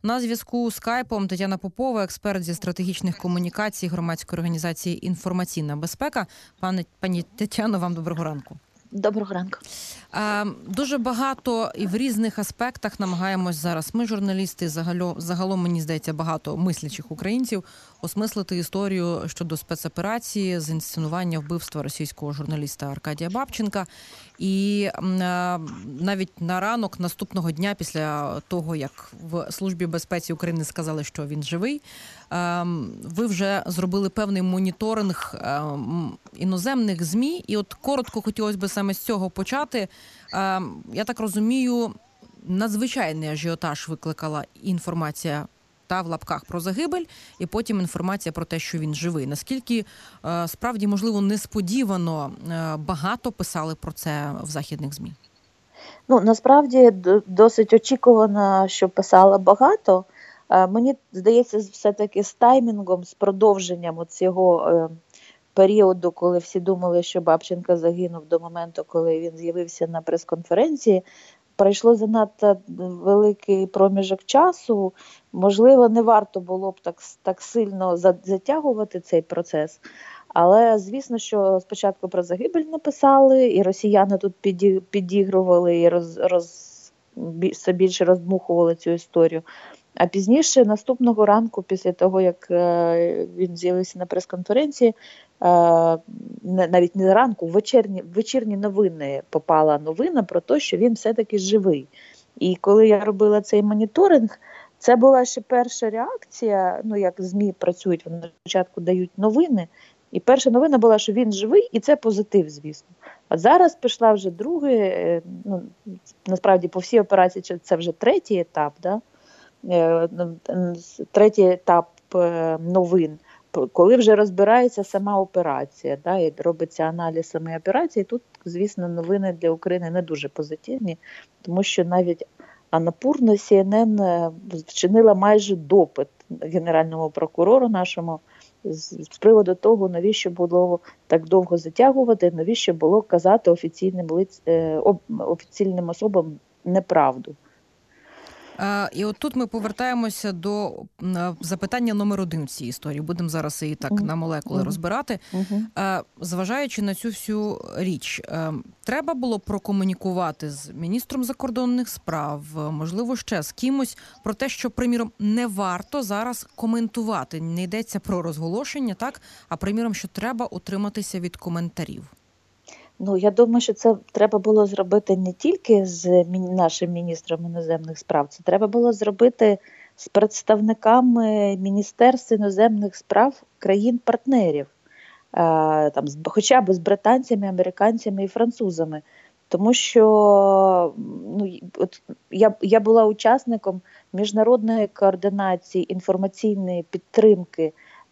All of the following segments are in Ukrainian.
На зв'язку скайпом Тетяна Попова, експерт зі стратегічних комунікацій громадської організації «Інформаційна безпека». Пані Тетяно, вам доброго ранку. Доброго ранку. Дуже багато і в різних аспектах намагаємось зараз ми, журналісти, загалом, мені здається, багато мислячих українців, осмислити історію щодо спецоперації з інсценування вбивства російського журналіста Аркадія Бабченка. І навіть на ранок наступного дня, після того, як в Службі безпеці України сказали, що він живий, ви вже зробили певний моніторинг іноземних ЗМІ. І от коротко хотілося б саме з цього почати. Я так розумію, надзвичайний ажіотаж викликала інформація та в лапках про загибель, і потім інформація про те, що він живий. Наскільки справді, можливо, несподівано багато писали про це в західних ЗМІ? Насправді досить очікувано, що писало багато. Мені здається, все-таки з таймінгом, з продовженням цього періоду, коли всі думали, що Бабченко загинув, до моменту, коли він з'явився на прес-конференції, пройшло занадто великий проміжок часу. Можливо, не варто було б так сильно затягувати цей процес. Але, звісно, що спочатку про загибель написали, і росіяни тут підігрували, і все більше роздмухували цю історію. А пізніше, наступного ранку, після того, як він з'явився на прес-конференції, навіть не ранку, вечірні новини попала новина про те, що він все-таки живий. І коли я робила цей моніторинг, це була ще перша реакція, як ЗМІ працюють, вони спочатку дають новини, і перша новина була, що він живий, і це позитив, звісно. А зараз пішла вже другий, насправді по всій операції це вже третій етап, да? Третій етап новин, коли вже розбирається сама операція, да, і робиться аналіз самої операції. Тут, звісно, новини для України не дуже позитивні, тому що навіть Анапурна CNN вчинила майже допит генеральному прокурору нашому з приводу того, навіщо було так довго затягувати, навіщо було казати офіційним особам неправду. І от тут ми повертаємося до запитання номер 1 в цій історії. Будемо зараз її так на молекули розбирати. Зважаючи на цю всю річ, треба було прокомунікувати з міністром закордонних справ, можливо, ще з кимось, про те, що, приміром, не варто зараз коментувати. Не йдеться про розголошення, так? А, приміром, що треба утриматися від коментарів. Я думаю, що це треба було зробити не тільки з нашим міністром іноземних справ, це треба було зробити з представниками Міністерств іноземних справ країн-партнерів, хоча б з британцями, американцями і французами. Тому що я була учасником міжнародної координації інформаційної підтримки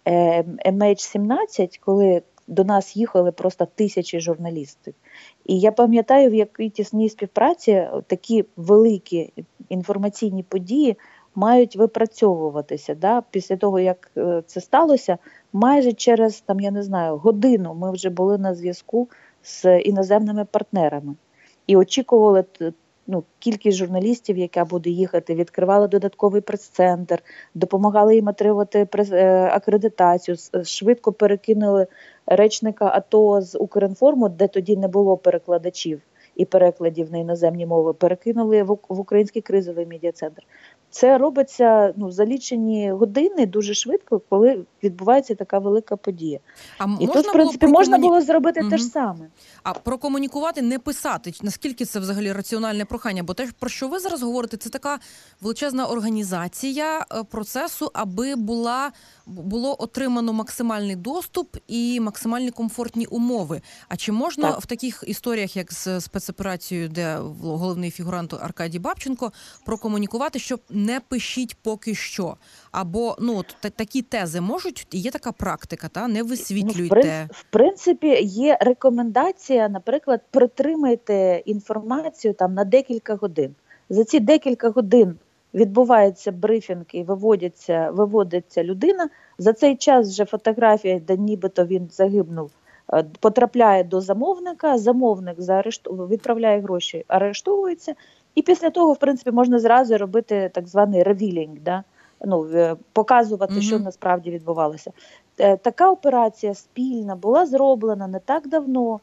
MH17, коли до нас їхали просто тисячі журналістів. І я пам'ятаю, в якій тісній співпраці такі великі інформаційні події мають випрацьовуватися. Да? Після того, як це сталося, майже через, годину ми вже були на зв'язку з іноземними партнерами. І очікували кількість журналістів, яка буде їхати, відкривали додатковий прес-центр, допомагали їм отримати акредитацію, швидко перекинули речника АТО з Укрінформу, де тоді не було перекладачів і перекладів на іноземні мови, перекинули в Український кризовий медіа-центр. Це робиться за лічені години дуже швидко, коли відбувається така велика подія. І тут, в принципі, можна було зробити те ж саме. А прокомунікувати, не писати, наскільки це взагалі раціональне прохання? Бо те, про що ви зараз говорите, це така величезна організація процесу, аби було отримано максимальний доступ і максимальні комфортні умови. А чи можна в таких історіях, як з спецоперацією, де головний фігурант Аркадій Бабченко, прокомунікувати, що не пишіть поки що? Або такі тези можуть, є така практика, не висвітлюйте. В принципі, є рекомендація, наприклад, притримайте інформацію на декілька годин. За ці декілька годин відбувається брифінг і виводиться людина. За цей час вже фотографія, де нібито він загибнув, потрапляє до замовника, замовник відправляє гроші, арештовується, І після того, в принципі, можна зразу робити так званий ревілінг, да? Показувати, що Угу. насправді відбувалося. Така операція спільна була зроблена не так давно.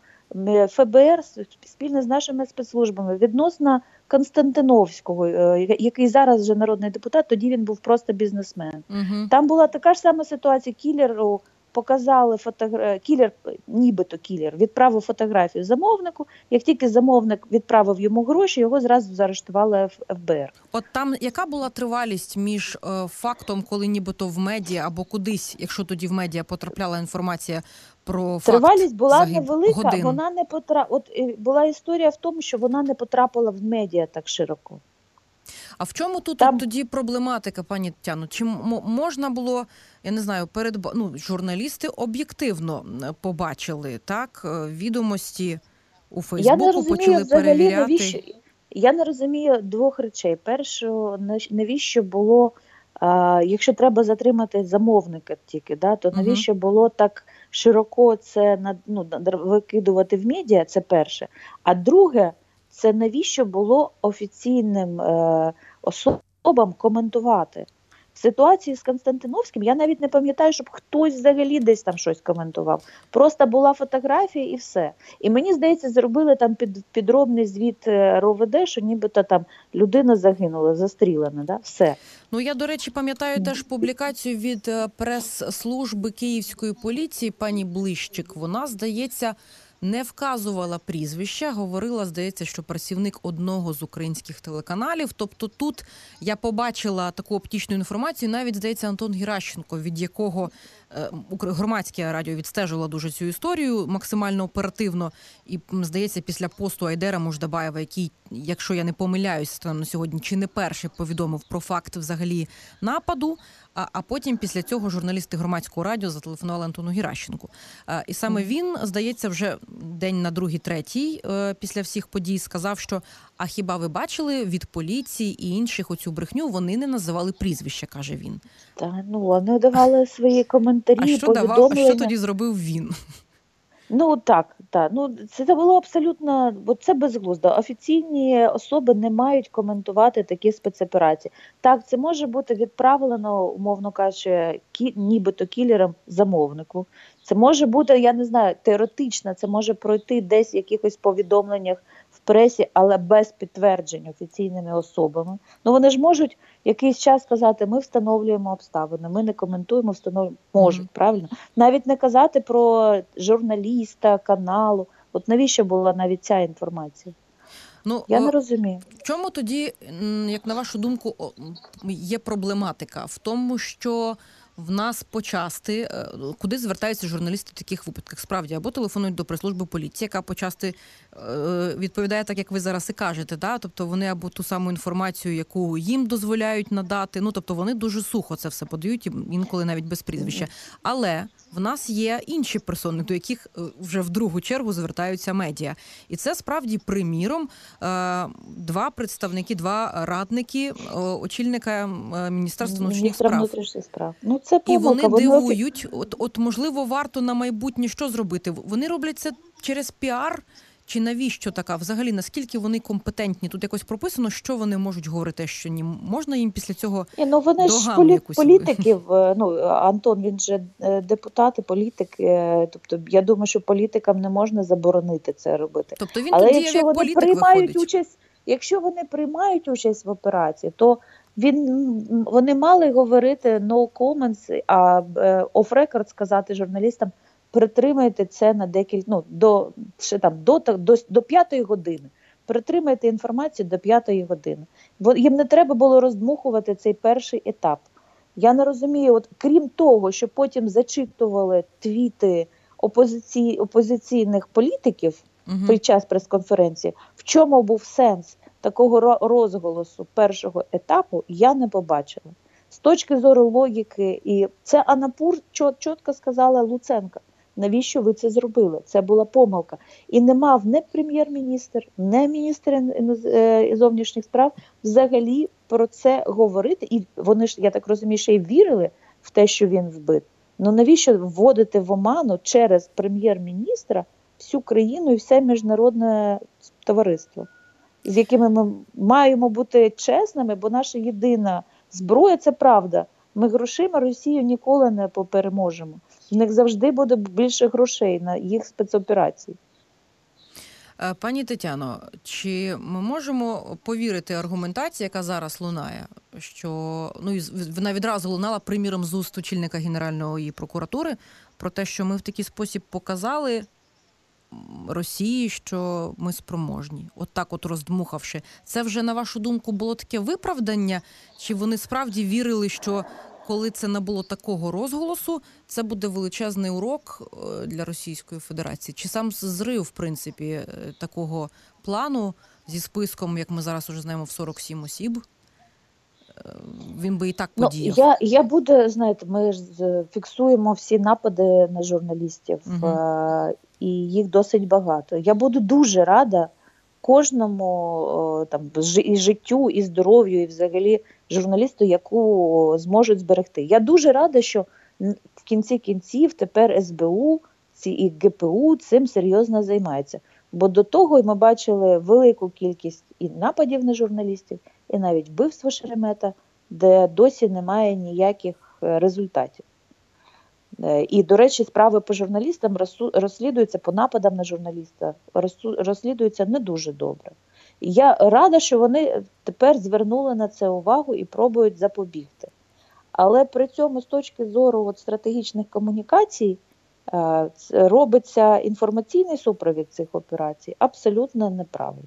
ФБР спільно з нашими спецслужбами відносно Константиновського, який зараз вже народний депутат, тоді він був просто бізнесмен. Угу. Там була така ж сама ситуація. Кілеру показали кілер, нібито кілер, відправив фотографію замовнику. Як тільки замовник відправив йому гроші, його зразу заарештували ФБР. От там яка була тривалість між фактом, коли нібито в медіа або кудись, якщо тоді в медіа потрапляла інформація про факт Тривалість була загиб невелика, годин? вона не була історія в тому, що вона не потрапила в медіа так широко. А в чому тут Там... тоді проблематика, пані Тетяно? Чи можна було, я не знаю, журналісти об'єктивно побачили, так, відомості у Фейсбуку, почали перевіряти? Я не розумію двох речей. Перше, навіщо було, якщо треба затримати замовника тільки, да, то навіщо було так широко це викидувати в медіа, це перше. А друге, це навіщо було офіційним особам коментувати. В ситуації з Константиновським я навіть не пам'ятаю, щоб хтось взагалі десь там щось коментував. Просто була фотографія і все. І мені здається, зробили там підробний звіт РОВД, що нібито там людина загинула, застрілена, да? Все. Ну, я, до речі, пам'ятаю теж публікацію від прес-служби Київської поліції, пані Блищик. Вона, здається, не вказувала прізвища, говорила, здається, що працівник одного з українських телеканалів. Тобто тут я побачила таку оптичну інформацію, навіть, здається, Антон Геращенко, від якого громадське радіо відстежило дуже цю історію максимально оперативно. І, здається, після посту Айдера Муждабаєва, який, якщо я не помиляюсь, станом на сьогодні, чи не перший повідомив про факт взагалі нападу, а потім після цього журналісти громадського радіо зателефонували Антону Геращенку. І саме він, здається, вже день на другий-третій після всіх подій сказав, що «а хіба ви бачили від поліції і інших оцю брехню, вони не називали прізвища», каже він. Так, вони давали свої коментарі, повідомлення. А що тоді зробив він? Так. Це було абсолютно, бо це безглуздо. Офіційні особи не мають коментувати такі спецоперації. Так, це може бути відправлено, умовно кажучи, нібито кілером замовнику. Це може бути, я не знаю, теоретично, це може пройти десь в якихось повідомленнях в пресі, але без підтверджень офіційними особами. Вони ж можуть якийсь час сказати, ми встановлюємо обставини, ми не коментуємо, встановлюємо. Можуть, правильно? Навіть не казати про журналіста, каналу. От навіщо була навіть ця інформація? Я не розумію. В чому тоді, як на вашу думку, є проблематика? В тому, що в нас почасти, куди звертаються журналісти в таких випадках? Справді, або телефонують до прес-служби поліції, яка почасти відповідає так, як ви зараз і кажете, да? Тобто вони або ту саму інформацію, яку їм дозволяють надати, тобто вони дуже сухо це все подають, інколи навіть без прізвища. Але в нас є інші персони, до яких вже в другу чергу звертаються медіа. І це справді, приміром, два радники очільника Міністерства внутрішніх справ. Це помилка. І вони дивують. От можливо, варто на майбутнє що зробити? Вони роблять це через піар? Чи навіщо така? Взагалі, наскільки вони компетентні? Тут якось прописано, що вони можуть говорити, що ні. Можна їм після цього вони ж політиків. Антон, він же депутат і політик. Тобто, я думаю, що політикам не можна заборонити це робити. Тобто він тоді як політик виходить? Якщо вони приймають участь в операції, то вони мали говорити no comments, а off record сказати журналістам, притримайте це на декілька, до 5-ї години. Притримайте інформацію до 5-ї години. Бо їм не треба було роздмухувати цей перший етап. Я не розумію, крім того, що потім зачитували твіти опозиційних політиків під час прес-конференції, в чому був сенс такого розголосу першого етапу, я не побачила. З точки зору логіки, і це Анапур чітко сказала Луценка. Навіщо ви це зробили? Це була помилка. І не мав не прем'єр-міністр, не міністр зовнішніх справ взагалі про це говорити. І вони ж, я так розумію, ще й вірили в те, що він вбит. Навіщо вводити в оману через прем'єр-міністра всю країну і все міжнародне товариство? з якими ми маємо бути чесними, бо наша єдина зброя – це правда. Ми грошима Росію ніколи не переможемо. В них завжди буде більше грошей на їх спецоперації. Пані Тетяно, чи ми можемо повірити аргументації, яка зараз лунає, що вона відразу лунала, приміром, з уст очільника Генеральної прокуратури, про те, що ми в такий спосіб показали Росії, що ми спроможні, от роздмухавши. Це вже, на вашу думку, було таке виправдання? Чи вони справді вірили, що коли це набуло такого розголосу, це буде величезний урок для Російської Федерації? Чи сам зрив, в принципі, такого плану зі списком, як ми зараз уже знаємо, в 47 осіб, він би і так подіяв? Я буду, знаєте, ми ж фіксуємо всі напади на журналістів, і їх досить багато. Я буду дуже рада кожному і життю, і здоров'ю, і взагалі журналісту, яку зможуть зберегти. Я дуже рада, що в кінці кінців тепер СБУ і ГПУ цим серйозно займаються. Бо до того ми бачили велику кількість і нападів на журналістів, і навіть вбивство Шеремета, де досі немає ніяких результатів. І, до речі, справи по журналістам розслідуються, по нападам на журналіста, розслідуються не дуже добре. Я рада, що вони тепер звернули на це увагу і пробують запобігти. Але при цьому з точки зору стратегічних комунікацій робиться інформаційний супровід цих операцій абсолютно неправильно.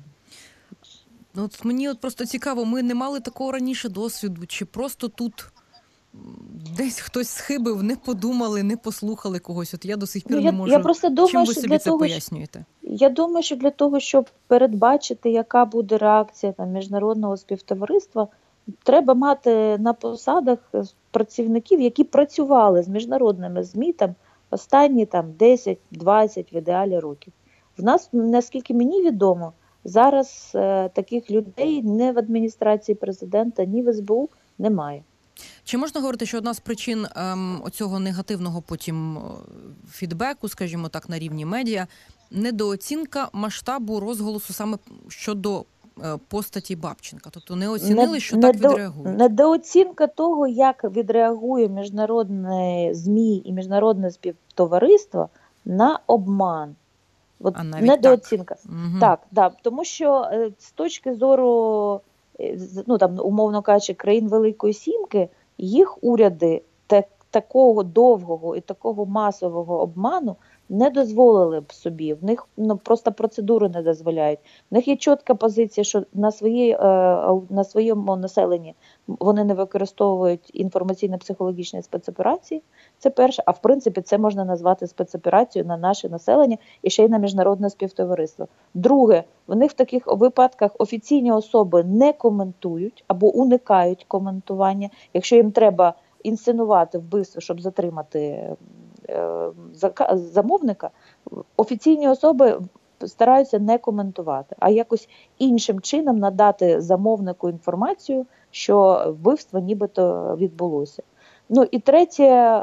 Мені просто цікаво, ми не мали такого раніше досвіду, чи просто тут десь хтось схибив, не подумали, не послухали когось. Я до сих пір не можу. Я просто думаю, чим ви собі це пояснюєте? Я думаю, що для того, щоб передбачити, яка буде реакція міжнародного співтовариства, треба мати на посадах працівників, які працювали з міжнародними ЗМІ останні 10-20 в ідеалі років. В нас, наскільки мені відомо, зараз таких людей ні в адміністрації президента, ні в СБУ немає. Чи можна говорити, що одна з причин оцього негативного потім фідбеку, скажімо так, на рівні медіа, недооцінка масштабу розголосу саме щодо постаті Бабченка? Тобто не оцінили, що так відреагують? Недооцінка того, як відреагує міжнародне ЗМІ і міжнародне співтовариство на обман. Недооцінка. Так. Так, тому що з точки зору, умовно кажучи, країн Великої Сімки, їх уряди такого довгого і такого масового обману не дозволили б собі. В них просто процедури не дозволяють. В них є чітка позиція, що на своєму населенні вони не використовують інформаційно-психологічні спецоперації. Це перше. А в принципі це можна назвати спецоперацією на наше населення і ще й на міжнародне співтовариство. Друге, в них в таких випадках офіційні особи не коментують або уникають коментування. Якщо їм треба інсценувати вбивство, щоб затримати замовника, офіційні особи стараються не коментувати, а якось іншим чином надати замовнику інформацію, що вбивство нібито відбулося. І третє,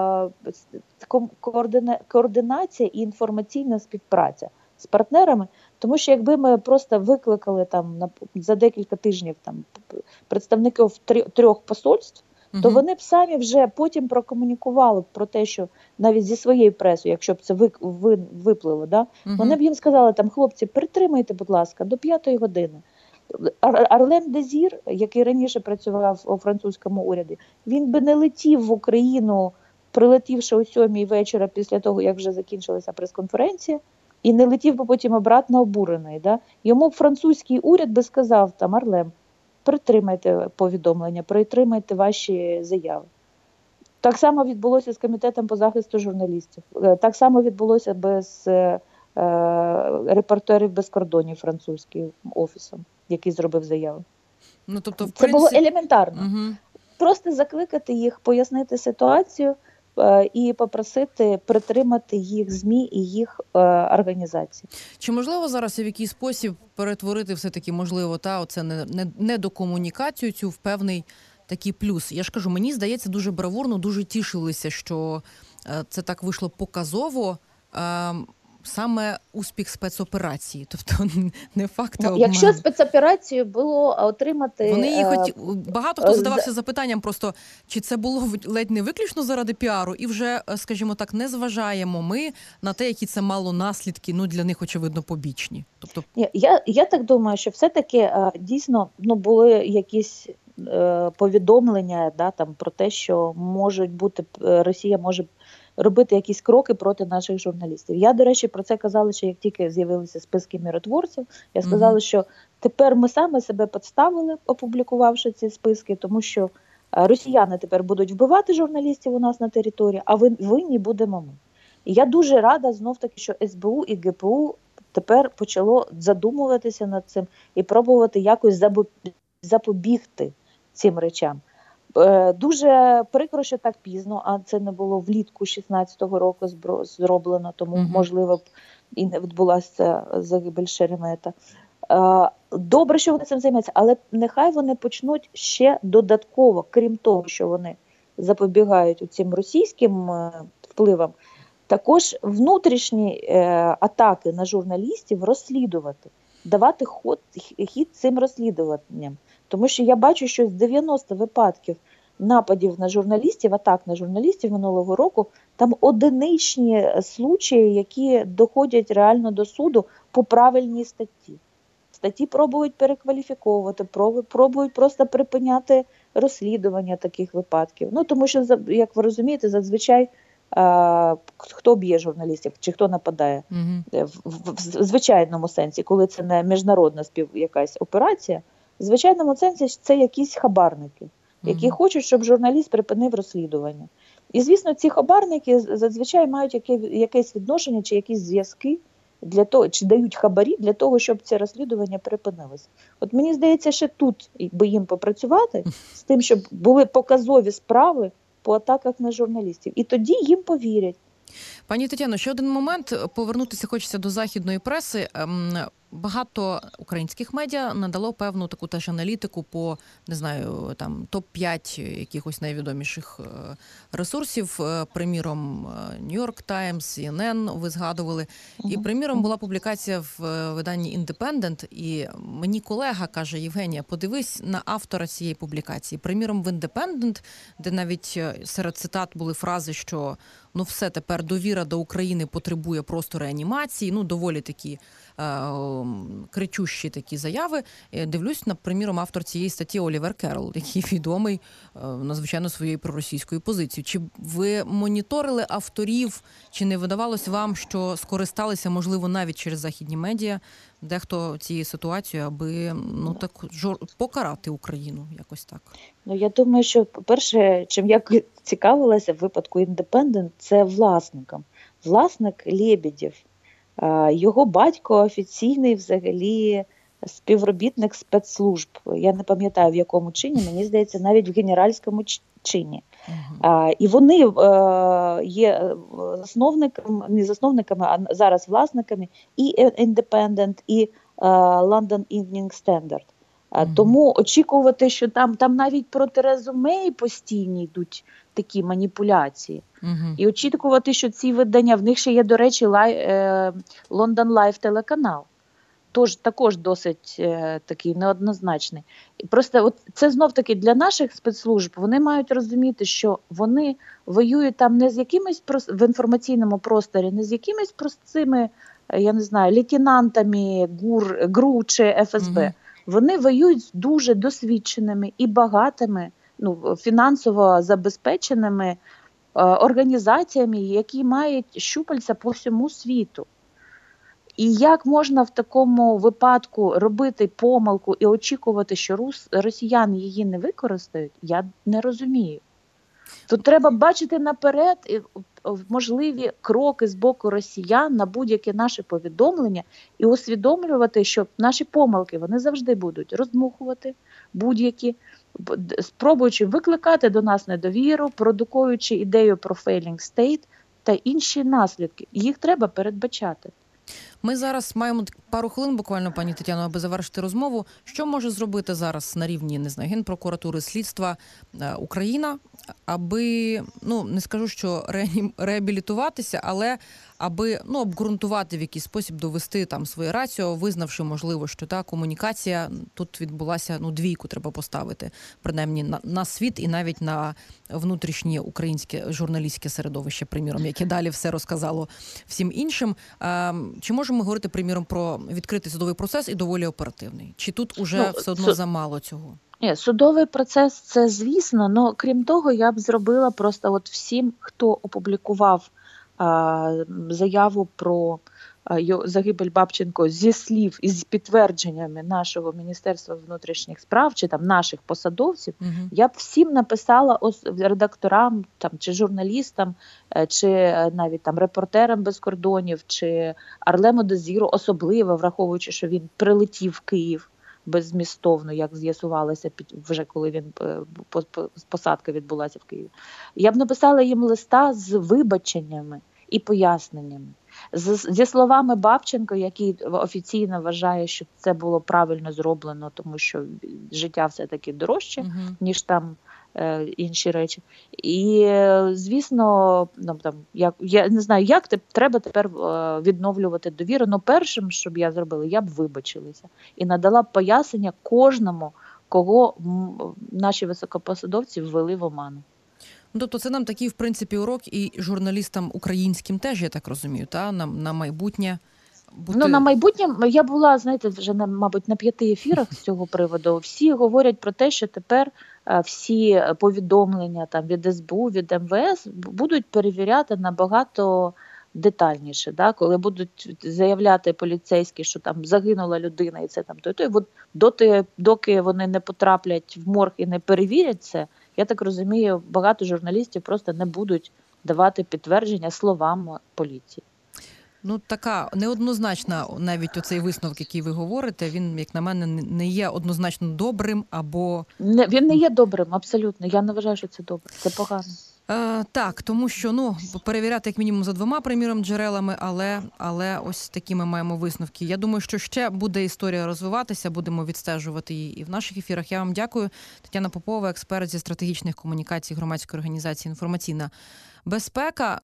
координація і інформаційна співпраця з партнерами, тому що якби ми просто викликали за декілька тижнів представників 3 посольств, то вони б самі вже потім прокомунікували про те, що навіть зі своєю пресою, якщо б це виплило, вони б їм сказали, хлопці, притримайте, будь ласка, до 5-ї години. Арлен Дезір, який раніше працював у французькому уряді, він би не летів в Україну, прилетівши о 7-й вечора після того, як вже закінчилася прес-конференція, і не летів би потім обратно обурений. Йому французький уряд би сказав, Арлен, притримайте повідомлення, притримайте ваші заяви. Так само відбулося з Комітетом по захисту журналістів. Так само відбулося без репортерів без кордонів французьким офісом, який зробив заяву. Це було елементарно. Просто закликати їх, пояснити ситуацію і попросити притримати їх ЗМІ і їх організації. Чи можливо зараз в якийсь спосіб перетворити все-таки, можливо, оце недокомунікацію цю в певний такий плюс? Я ж кажу, мені здається, дуже бравурно, дуже тішилися, що це так вийшло показово. саме успіх спецоперації, тобто не факти обману. Якщо спецоперацію було отримати... Вони її багато хто задавався запитанням просто, чи це було ледь не виключно заради піару, і вже, скажімо так, не зважаємо ми на те, які це мало наслідки, для них, очевидно, побічні. Тобто... Я так думаю, що все-таки дійсно були якісь повідомлення там про те, що Росія може робити якісь кроки проти наших журналістів. Я, до речі, про це казала, що як тільки з'явилися списки миротворців, я сказала, що тепер ми саме себе підставили, опублікувавши ці списки, тому що росіяни тепер будуть вбивати журналістів у нас на території, а винні будемо ми. І я дуже рада знов-таки, що СБУ і ГПУ тепер почало задумуватися над цим і пробувати якось запобігти цим речам. Дуже прикро, що так пізно, а це не було влітку 16-го року зроблено, тому, можливо, б і не відбулася загибель Шеремета. Добре, що вони цим займаються, але нехай вони почнуть ще додатково, крім того, що вони запобігають цим російським впливам, також внутрішні атаки на журналістів розслідувати, давати хід цим розслідуванням. Тому що я бачу, що з 90 випадків нападів на журналістів, атак на журналістів минулого року, там одиничні случаї, які доходять реально до суду по правильній статті. Статті пробують перекваліфіковувати, пробують просто припиняти розслідування таких випадків. Тому що, як ви розумієте, зазвичай хто б'є журналістів чи хто нападає в звичайному сенсі, коли це не міжнародна якась операція, в звичайному сенсі це якісь хабарники, які хочуть, щоб журналіст припинив розслідування. І, звісно, ці хабарники зазвичай мають якесь відношення чи якісь зв'язки для того, чи дають хабарі для того, щоб це розслідування припинилося. От мені здається, ще тут би їм попрацювати з тим, щоб були показові справи по атаках на журналістів. І тоді їм повірять. Пані Тетяно, ще один момент. Повернутися хочеться до західної преси. Багато українських медіа надало певну таку теж аналітику по, не знаю, там топ-5 якихось найвідоміших ресурсів. Приміром, New York Times, CNN ви згадували. І, приміром, була публікація в виданні Independent, і мені колега каже: Євгенія, подивись на автора цієї публікації. Приміром, в Independent, де навіть серед цитат були фрази, що все, тепер довіра до України потребує просто реанімації, доволі такі кричущі такі заяви. Дивлюсь, приміром, автор цієї статті Олівер Керрол, який відомий надзвичайно своєю проросійською позицією. Чи ви моніторили авторів, чи не видавалось вам, що скористалися, можливо, навіть через західні медіа, дехто цією ситуацією, аби так покарати Україну, якось так? Я думаю, що, по-перше, чим я цікавилася в випадку Independent, це власником. Власник Лебедєв. Його батько офіційний взагалі співробітник спецслужб. Я не пам'ятаю, в якому чині, мені здається, навіть в генеральському чині. І вони є засновниками, не засновниками, а зараз власниками і Independent, і London Evening Standard. Тому очікувати, що там навіть про Терезу Мей постійні йдуть такі маніпуляції. І очікувати, що ці видання, в них ще є, до речі, London Live телеканал. Також досить такий неоднозначний. І просто це знов-таки для наших спецслужб, вони мають розуміти, що вони воюють там не з якимись в інформаційному просторі, не з якимись простими, я не знаю, лейтенантами ГРУ чи ФСБ. Вони воюють з дуже досвідченими і багатими, фінансово забезпеченими організаціями, які мають щупальця по всьому світу. І як можна в такому випадку робити помилку і очікувати, що росіяни її не використають, я не розумію. Тут треба бачити наперед можливі кроки з боку росіян на будь-яке наше повідомлення і усвідомлювати, що наші помилки, вони завжди будуть роздмухувати будь-які, спробуючи викликати до нас недовіру, продукуючи ідею про failing state та інші наслідки. Їх треба передбачати. Ми зараз маємо пару хвилин буквально, пані Тетяно, аби завершити розмову. Що може зробити зараз на рівні, не знаю, Генпрокуратури, слідства Україна, аби, не скажу, що реабілітуватися, але аби обґрунтувати в якийсь спосіб, довести там своє раціо, визнавши, можливо, що та комунікація тут відбулася, двійку треба поставити, принаймні на світ і навіть на внутрішнє українське журналістське середовище, приміром, яке далі все розказало всім іншим. Чи можемо ми говорити, приміром, про відкритий судовий процес і доволі оперативний? Чи тут уже все одно замало цього? Ні, судовий процес – це звісно, але крім того, я б зробила просто от всім, хто опублікував заяву про загибель Бабченко зі слів і з підтвердженнями нашого Міністерства внутрішніх справ чи там наших посадовців, я б всім написала редакторам там, чи журналістам, чи навіть там репортерам без кордонів, чи Арлему Дезіру, особливо враховуючи, що він прилетів в Київ беззмістовно, як з'ясувалося вже коли він посадка відбулася в Києві. Я б написала їм листа з вибаченнями і поясненнями. Зі словами Бабченко, який офіційно вважає, що це було правильно зроблено, тому що життя все-таки дорожче, ніж там інші речі. І, звісно, я не знаю, як треба тепер відновлювати довіру. Но першим, що б я зробила, я б вибачилася і надала б пояснення кожному, кого наші високопосадовці ввели в оману. Тобто це нам такий, в принципі, урок і журналістам українським теж, я так розумію, на майбутнє. На майбутнє я була, знаєте, вже, мабуть, на 5 ефірах з цього приводу. Всі говорять про те, що тепер всі повідомлення там від СБУ, від МВС будуть перевіряти набагато детальніше, да? Коли будуть заявляти поліцейські, що там загинула людина і це там доки вони не потраплять в морг і не перевірять це, я так розумію, багато журналістів просто не будуть давати підтвердження словам поліції. Така неоднозначна навіть оцей висновок, який ви говорите, він, як на мене, не є однозначно добрим або... Він не є добрим, абсолютно. Я не вважаю, що це добре. Це погано. Так, тому що, перевіряти як мінімум за 2, приміром, джерелами, але ось такі ми маємо висновки. Я думаю, що ще буде історія розвиватися, будемо відстежувати її і в наших ефірах. Я вам дякую. Тетяна Попова, експерт зі стратегічних комунікацій громадської організації «Інформаційна безпека».